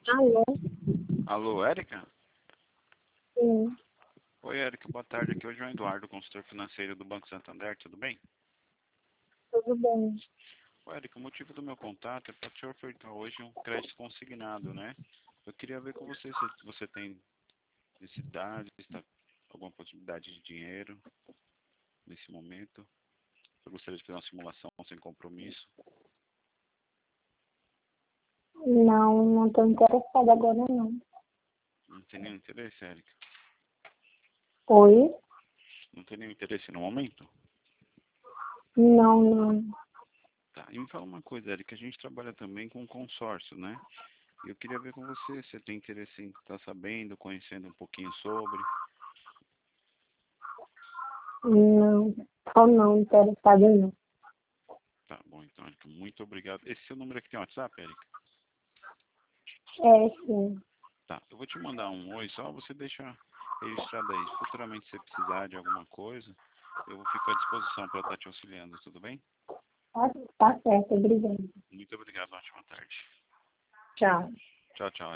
Alô? Alô, Érica? Sim, Oi, Érica, boa tarde. Aqui é o João Eduardo, consultor financeiro do Banco Santander, tudo bem? tudo bem. Oi, Érica, o motivo do meu contato é para te ofertar hoje um crédito consignado, né? Eu queria ver com você se você tem necessidade, se está alguma possibilidade de dinheiro nesse momento. Eu gostaria de fazer uma simulação sem compromisso. Não estou interessada agora não. Não tem nenhum interesse, Érica? Oi? Não tem nenhum interesse no momento? Não. Tá, e me fala uma coisa, Érica, a gente trabalha também com consórcio, né? Eu queria ver com você se você tem interesse em estar sabendo, conhecendo um pouquinho sobre. Não, só não interessada não. Tá bom, então, Érica, muito obrigado. Esse seu número aqui tem WhatsApp, Érica? É, sim. Tá, eu vou te mandar um oi, só você deixa registrado aí. Futuramente, se você precisar de alguma coisa, eu fico à disposição para estar te auxiliando, tudo bem? Tá certo, obrigada. Muito obrigado, ótima tarde. Tchau. Tchau, tchau, Érica.